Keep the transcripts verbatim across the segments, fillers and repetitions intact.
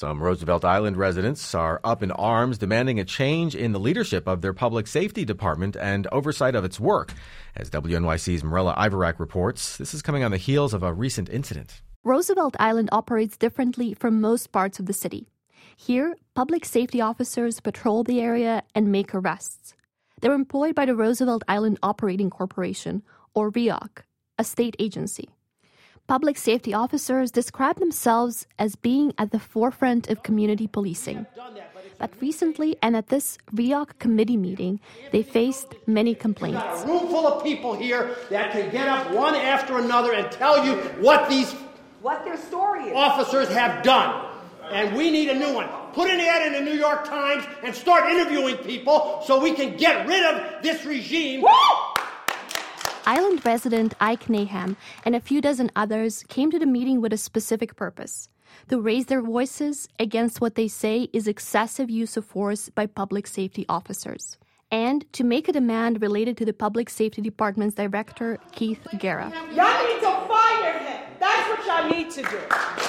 Some Roosevelt Island residents are up in arms demanding a change in the leadership of their public safety department and oversight of its work. As W N Y C's Marella Ivarak reports, this is coming on the heels of a recent incident. Roosevelt Island operates differently from most parts of the city. Here, public safety officers patrol the area and make arrests. They're employed by the Roosevelt Island Operating Corporation, or R I O C, a state agency. Public safety officers describe themselves as being at the forefront of community policing. But recently, and at this R I O C committee meeting, they faced many complaints. We've got a room full of people here that can get up one after another and tell you what these what their story is. Officers have done. And we need a new one. Put an ad in the New York Times and start interviewing people so we can get rid of this regime. Woo! Island resident Ike Naham and a few dozen others came to the meeting with a specific purpose: to raise their voices against what they say is excessive use of force by public safety officers, and to make a demand related to the Public Safety Department's director, Keith Guerra. Y'all need to fire him. That's what y'all need to do.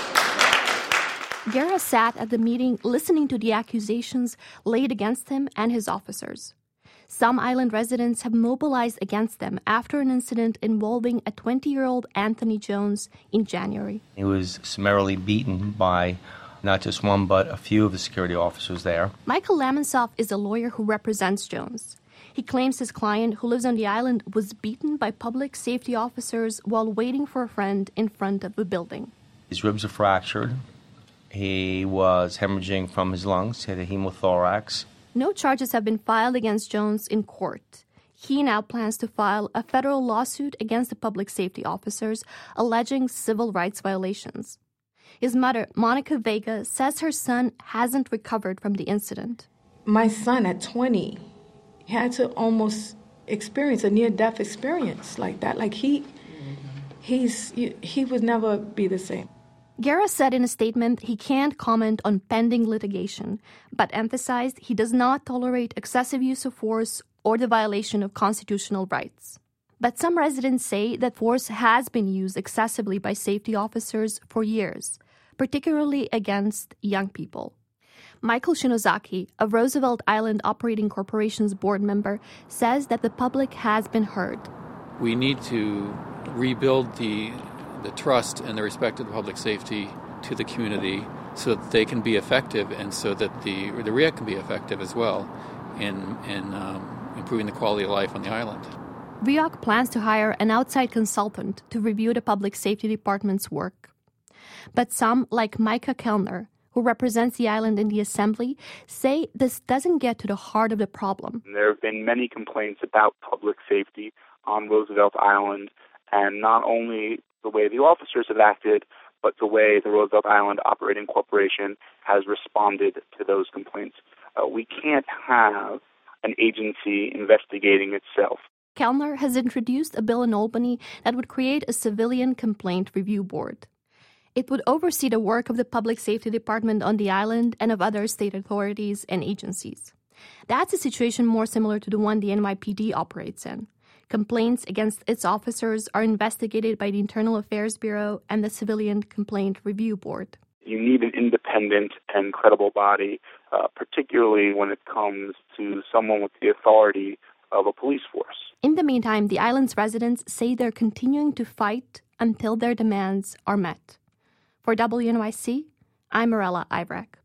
Guerra sat at the meeting listening to the accusations laid against him and his officers. Some island residents have mobilized against them after an incident involving a twenty-year-old Anthony Jones in January. He was summarily beaten by not just one, but a few of the security officers there. Michael Lamonsoff is a lawyer who represents Jones. He claims his client, who lives on the island, was beaten by public safety officers while waiting for a friend in front of a building. His ribs are fractured. He was hemorrhaging from his lungs. He had a hemothorax. No charges have been filed against Jones in court. He now plans to file a federal lawsuit against the public safety officers, alleging civil rights violations. His mother, Monica Vega, says her son hasn't recovered from the incident. My son at twenty had to almost experience a near-death experience like that. Like he, he's, he would never be the same. Guerra said in a statement he can't comment on pending litigation, but emphasized he does not tolerate excessive use of force or the violation of constitutional rights. But some residents say that force has been used excessively by safety officers for years, particularly against young people. Michael Shinozaki, a Roosevelt Island Operating Corporation's board member, says that the public has been heard. We need to rebuild the the trust and the respect of the public safety to the community so that they can be effective and so that the the R I A C can be effective as well in, in um, improving the quality of life on the island. R I O C plans to hire an outside consultant to review the Public Safety Department's work. But some, like Micah Kellner, who represents the island in the assembly, say this doesn't get to the heart of the problem. There have been many complaints about public safety on Roosevelt Island, and not only the way the officers have acted, but the way the Roosevelt Island Operating Corporation has responded to those complaints. Uh, we can't have an agency investigating itself. Kellner has introduced a bill in Albany that would create a civilian complaint review board. It would oversee the work of the Public Safety Department on the island and of other state authorities and agencies. That's a situation more similar to the one the N Y P D operates in. Complaints against its officers are investigated by the Internal Affairs Bureau and the Civilian Complaint Review Board. You need an independent and credible body, uh, particularly when it comes to someone with the authority of a police force. In the meantime, the island's residents say they're continuing to fight until their demands are met. For W N Y C, I'm Marella Ivarak.